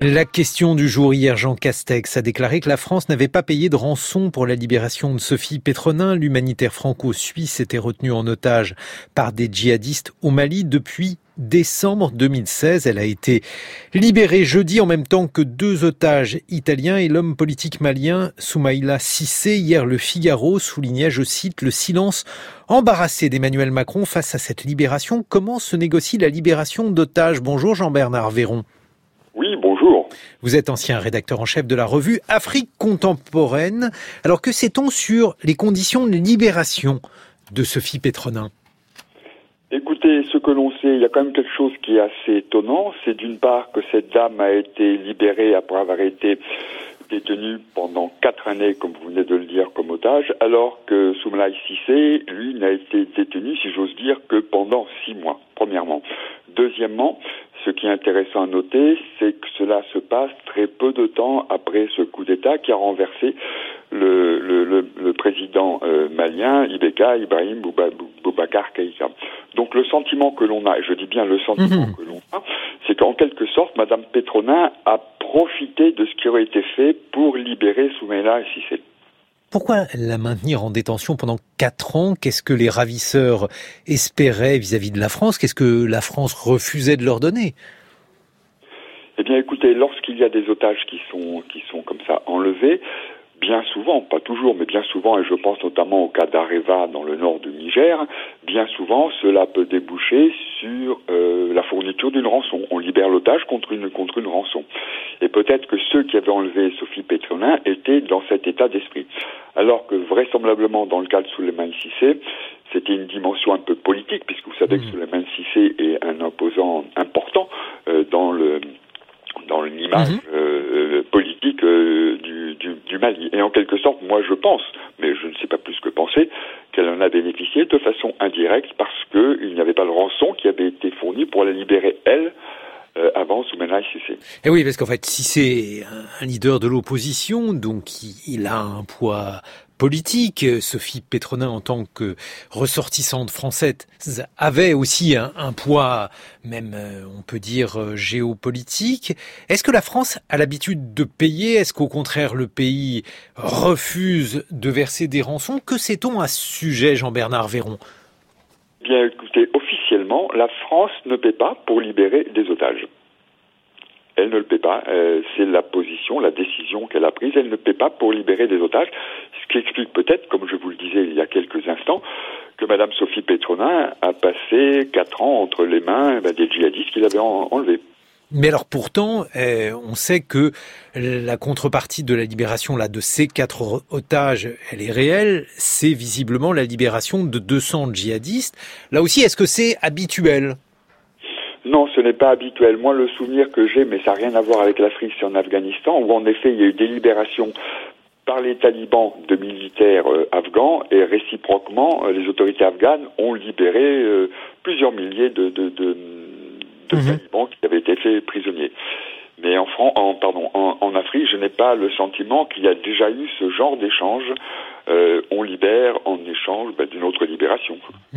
La question du jour hier, Jean Castex a déclaré que la France n'avait pas payé de rançon pour la libération de Sophie Pétronin. L'humanitaire franco-suisse était retenu en otage par des djihadistes au Mali depuis décembre 2016. Elle a été libérée jeudi en même temps que 2 otages italiens et l'homme politique malien Soumaïla Cissé. Hier, le Figaro soulignait, je cite, le silence embarrassé d'Emmanuel Macron face à cette libération. Comment se négocie la libération d'otages? Bonjour Jean-Bernard Véron. Oui, bonjour. Vous êtes ancien rédacteur en chef de la revue Afrique contemporaine. Alors que sait-on sur les conditions de libération de Sophie Pétronin? Écoutez, ce que l'on sait, il y a quand même quelque chose qui est assez étonnant. C'est d'une part que cette dame a été libérée après avoir été détenue pendant 4 années, comme vous venez de le dire, comme otage, alors que Soumaïla Cissé, lui, n'a été détenu, si j'ose dire, que pendant 6 mois, premièrement. Deuxièmement, ce qui est intéressant à noter, c'est que cela se passe très peu de temps après ce coup d'État qui a renversé le président malien, Ibrahim Boubacar Keïta. Donc le sentiment que l'on a, et je dis bien le sentiment que l'on a, c'est qu'en quelque sorte, Madame Pétronin a profité de ce qui aurait été fait pour libérer Soumaïla Cissé. Pourquoi la maintenir en détention pendant 4 ans? Qu'est-ce que les ravisseurs espéraient vis-à-vis de la France? Qu'est-ce que la France refusait de leur donner? Eh bien, écoutez, lorsqu'il y a des otages qui sont comme ça enlevés, bien souvent, pas toujours, mais bien souvent, et je pense notamment au cas d'Areva dans le nord du Niger, bien souvent, cela peut déboucher sur la fourniture d'une rançon. On libère l'otage contre une rançon. Et peut-être que ceux qui avaient enlevé Sophie Pétronin étaient dans cet état d'esprit. Alors que vraisemblablement, dans le cas de Soumaïla Cissé, c'était une dimension un peu politique, puisque vous savez que Soumaïla Cissé est un opposant important dans l'image politique du Mali. Et en quelque sorte, moi je pense, mais je ne sais pas plus que penser, qu'elle en a bénéficié de façon indirecte parce qu'il n'y avait pas de rançon qui avait été fournie pour la libérer, elle, avant Soumaïla Cissé. Et oui, parce qu'en fait, si c'est un leader de l'opposition, donc il a un poids politique. Sophie Pétronin, en tant que ressortissante française, avait aussi un poids, même on peut dire géopolitique. Est-ce que la France a l'habitude de payer? Est-ce qu'au contraire le pays refuse de verser des rançons? Que sait-on à ce sujet, Jean-Bernard Véron? Bien, écoutez, officiellement, la France ne paie pas pour libérer des otages. Elle ne le paie pas, c'est la décision qu'elle a prise, elle ne paie pas pour libérer des otages, ce qui explique peut-être, comme je vous le disais il y a quelques instants, que Madame Sophie Pétronin a passé 4 ans entre les mains des djihadistes qui l'avaient enlevée. Mais alors pourtant, on sait que la contrepartie de la libération de ces 4 otages, elle est réelle, c'est visiblement la libération de 200 djihadistes. Là aussi, est-ce que c'est habituel ? Non, ce n'est pas habituel. Moi, le souvenir que j'ai, mais ça n'a rien à voir avec l'Afrique, c'est en Afghanistan, où en effet, il y a eu des libérations par les talibans de militaires afghans, et réciproquement, les autorités afghanes ont libéré plusieurs milliers de talibans qui avaient été faits prisonniers. Mais en Afrique, je n'ai pas le sentiment qu'il y a déjà eu ce genre d'échange. On libère en échange d'une autre libération.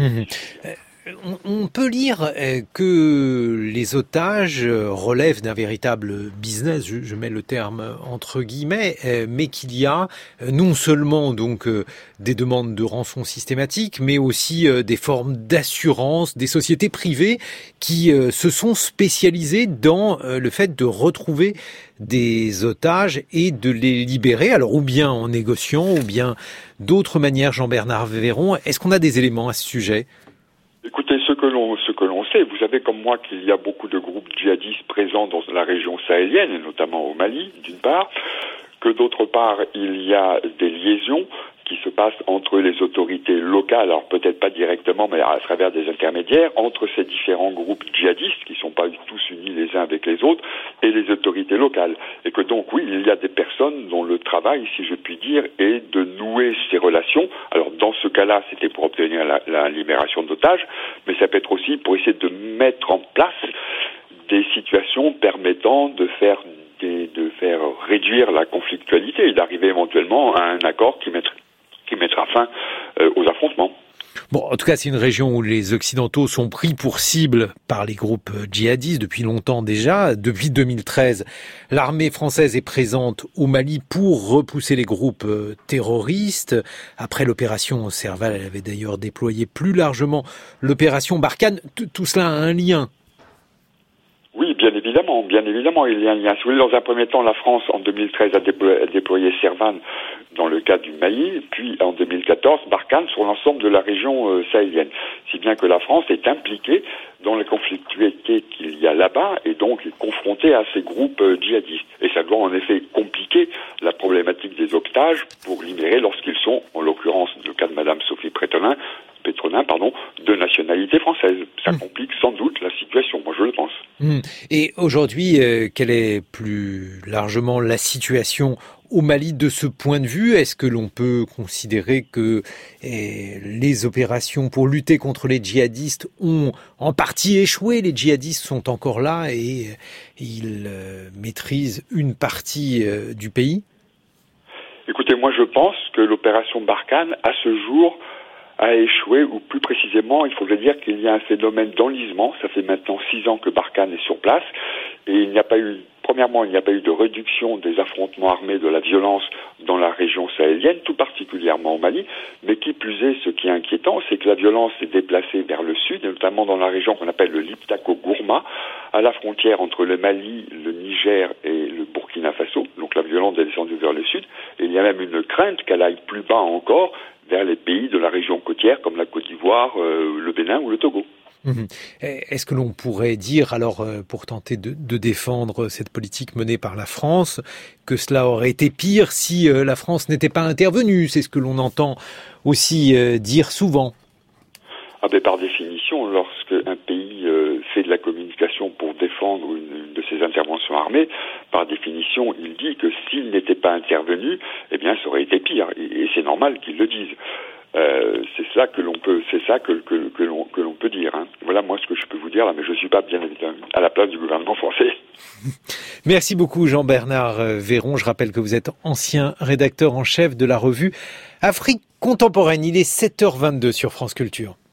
On peut lire que les otages relèvent d'un véritable business, je mets le terme entre guillemets, mais qu'il y a non seulement donc des demandes de rançon systématiques, mais aussi des formes d'assurance, des sociétés privées qui se sont spécialisées dans le fait de retrouver des otages et de les libérer, alors ou bien en négociant, ou bien d'autres manières. Jean-Bernard Véron, est-ce qu'on a des éléments à ce sujet ? Écoutez, ce que l'on sait, vous savez comme moi qu'il y a beaucoup de groupes djihadistes présents dans la région sahélienne, et notamment au Mali, d'une part, que d'autre part, il y a des liaisons qui se passent entre les autorités locales, alors peut-être pas directement, mais à travers des intermédiaires, entre ces différents groupes djihadistes, qui sont pas tous unis les uns avec les autres, et les autorités locales. Et que donc, oui, il y a des personnes dont le travail, si je puis dire, est de nouer ces relations. Alors, dans ce cas-là, c'était pour obtenir la libération d'otages, mais ça peut être aussi pour essayer de mettre en place des situations permettant de faire réduire la conflictualité et d'arriver éventuellement à un accord qui mettra fin aux affrontements. Bon, en tout cas, c'est une région où les Occidentaux sont pris pour cible par les groupes djihadistes depuis longtemps déjà. Depuis 2013, l'armée française est présente au Mali pour repousser les groupes terroristes. Après l'opération Serval, elle avait d'ailleurs déployé plus largement l'opération Barkhane. Tout cela a un lien. Oui, bien évidemment, il y a un lien. Si vous voulez, dans un premier temps, la France, en 2013, a déployé Serval dans le cas du Mali, puis en 2014, Barkhane sur l'ensemble de la région sahélienne. Si bien que la France est impliquée dans la conflictualité qu'il y a là-bas et donc est confrontée à ces groupes djihadistes. Et ça doit en effet compliquer la problématique des otages pour libérer lorsqu'ils sont, en l'occurrence, le cas de Madame Sophie Pétronin, de nationalité française. Ça complique sans doute la situation, moi je le pense. Et aujourd'hui, quelle est plus largement la situation au Mali de ce point de vue? Est-ce que l'on peut considérer que les opérations pour lutter contre les djihadistes ont en partie échoué? Les djihadistes sont encore là et ils maîtrisent une partie du pays? Écoutez, moi je pense que l'opération Barkhane, à ce jour, a échoué, ou plus précisément, il faudrait dire qu'il y a un phénomène d'enlisement. Ça fait maintenant 6 ans que Barkhane est sur place, et il n'y a pas eu de réduction des affrontements armés, de la violence dans la région sahélienne, tout particulièrement au Mali, mais qui plus est, ce qui est inquiétant, c'est que la violence s'est déplacée vers le sud, et notamment dans la région qu'on appelle le Liptako-Gourma, à la frontière entre le Mali, le Niger et le Burkina Faso. Donc la violence est descendue vers le sud, et il y a même une crainte qu'elle aille plus bas encore, vers les pays de la région côtière comme la Côte d'Ivoire, le Bénin ou le Togo. Est-ce que l'on pourrait dire, alors, pour tenter de défendre cette politique menée par la France, que cela aurait été pire si la France n'était pas intervenue? C'est ce que l'on entend aussi dire souvent. Par définition, lorsque un pays fait de la communication pour défendre une de ses interventions armées, par définition, il dit que s'il n'était pas intervenu, ça aurait été pire. Et c'est normal qu'il le dise. C'est ça que l'on peut dire. Voilà moi ce que je peux vous dire là, mais je suis pas bien évidemment à la place du gouvernement français. Merci beaucoup Jean-Bernard Véron. Je rappelle que vous êtes ancien rédacteur en chef de la revue Afrique Contemporaine. Il est 7h22 sur France Culture.